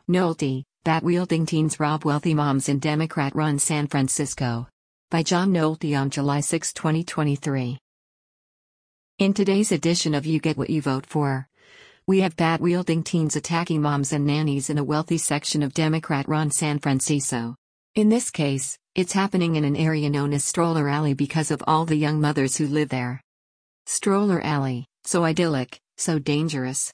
Nolte, Bat-wielding teens rob wealthy moms in Democrat-run San Francisco. By John Nolte on July 6, 2023. In today's edition of You Get What You Vote For, we have bat-wielding teens attacking moms and nannies in a wealthy section of Democrat-run San Francisco. In this case, it's happening in an area known as Stroller Alley because of all the young mothers who live there. Stroller Alley, so idyllic, so dangerous.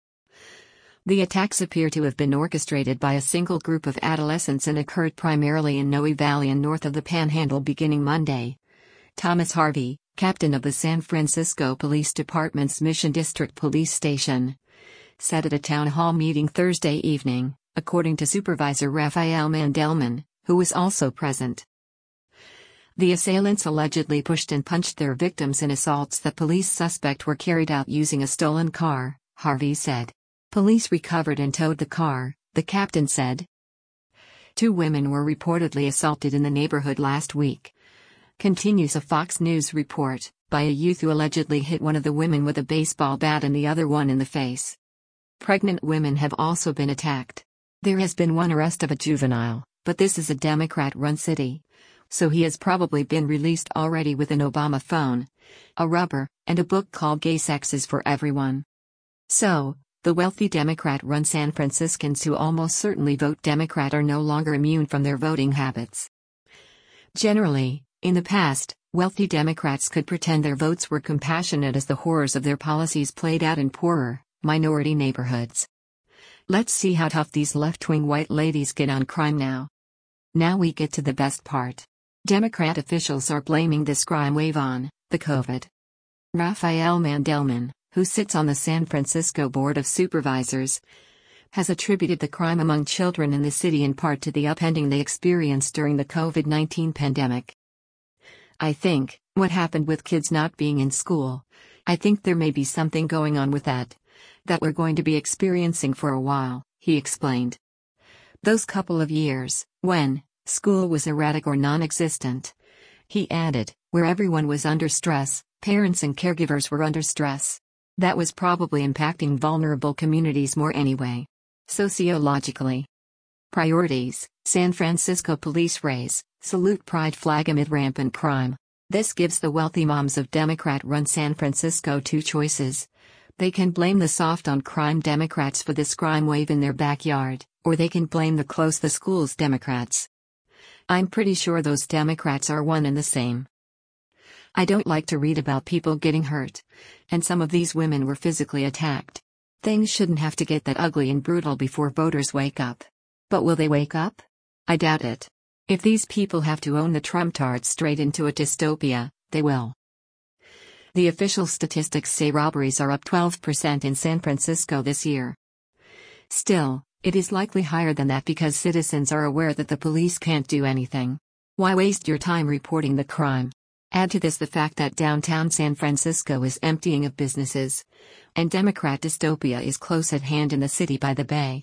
The attacks appear to have been orchestrated by a single group of adolescents and occurred primarily in Noe Valley and north of the Panhandle beginning Monday. Thomas Harvey, captain of the San Francisco Police Department's Mission District Police Station, said at a town hall meeting Thursday evening, according to Supervisor Rafael Mandelman, who was also present. The assailants allegedly pushed and punched their victims in assaults that police suspect were carried out using a stolen car, Harvey said. Police recovered and towed the car, the captain said. 2 women were reportedly assaulted in the neighborhood last week. Continues a Fox News report, by a youth who allegedly hit one of the women with a baseball bat and the other one in the face. Pregnant women have also been attacked. There has been one arrest of a juvenile, but this is a Democrat-run city, so he has probably been released already with an Obama phone, a rubber, and a book called Gay Sex is for Everyone. So, the wealthy Democrat-run San Franciscans who almost certainly vote Democrat are no longer immune from their voting habits. Generally, in the past, wealthy Democrats could pretend their votes were compassionate as the horrors of their policies played out in poorer, minority neighborhoods. Let's see how tough these left-wing white ladies get on crime now. Now we get to the best part. Democrat officials are blaming this crime wave on the COVID. Rafael Mandelman, who sits on the San Francisco Board of Supervisors, has attributed the crime among children in the city in part to the upending they experienced during the COVID-19 pandemic. I think, what happened with kids not being in school, I think there may be something going on with that we're going to be experiencing for a while, he explained. Those couple of years, when school was erratic or non-existent, he added, where everyone was under stress, parents and caregivers were under stress. That was probably impacting vulnerable communities more anyway. Sociologically. Priorities: San Francisco police raise, salute pride flag amid rampant crime. This gives the wealthy moms of Democrat-run San Francisco 2 choices. They can blame the soft-on-crime Democrats for this crime wave in their backyard, or they can blame the close the schools Democrats. I'm pretty sure those Democrats are one and the same. I don't like to read about people getting hurt, and some of these women were physically attacked. Things shouldn't have to get that ugly and brutal before voters wake up. But will they wake up? I doubt it. If these people have to own the Trump-tards straight into a dystopia, they will. The official statistics say robberies are up 12% in San Francisco this year. Still, it is likely higher than that because citizens are aware that the police can't do anything. Why waste your time reporting the crime? Add to this the fact that downtown San Francisco is emptying of businesses, and Democrat dystopia is close at hand in the city by the bay.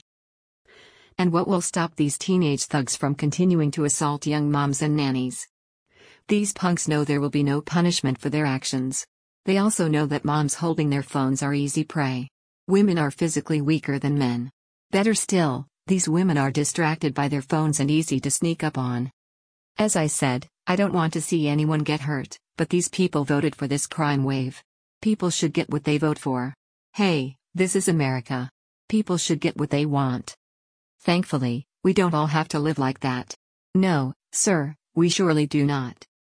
And what will stop these teenage thugs from continuing to assault young moms and nannies? These punks know there will be no punishment for their actions. They also know that moms holding their phones are easy prey. Women are physically weaker than men. Better still, these women are distracted by their phones and easy to sneak up on. As I said, I don't want to see anyone get hurt, but these people voted for this crime wave. People should get what they vote for. Hey, this is America. People should get what they want. Thankfully, we don't all have to live like that. No, sir, we surely do not.